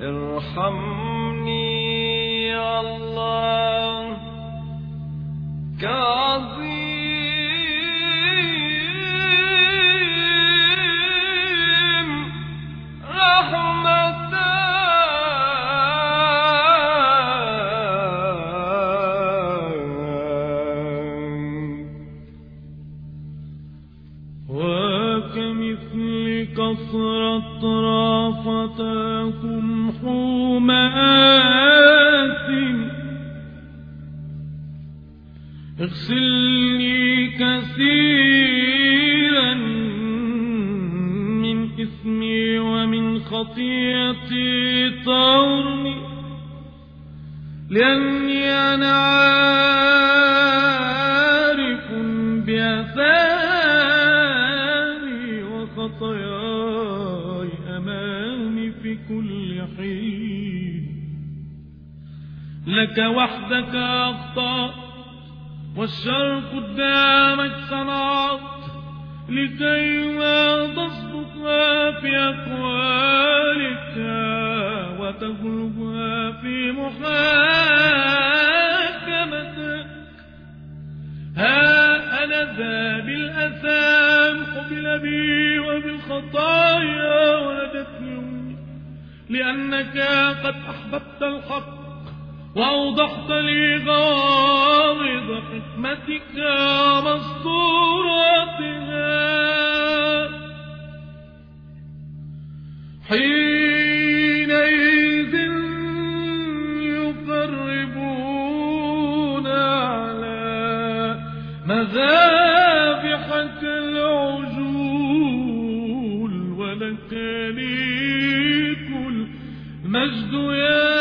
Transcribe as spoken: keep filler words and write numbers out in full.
ارحمني يا الله كعظيم رحمتك وكمثل كثرة رأفتكم حمآت اغسلني كثيرا من إثمي ومن خطيئتي طهرني لأني أنا عارف بآثامي وخطاياي أمامي في كل حين. لك وحدك أخطأت والشر قدامك صنعت لكي ما تصدقها في أقوالك وتغلبها في محاكمتك. ها أنا ذا بالأثام قبل بي وبالخطايا ولدتني أمي لأنك قد أحببت الحق وأوضحت لي غامض حكمتك مسطوراتها. حينئذ يقربون على مذابحك العجول ولك ليك المجد يا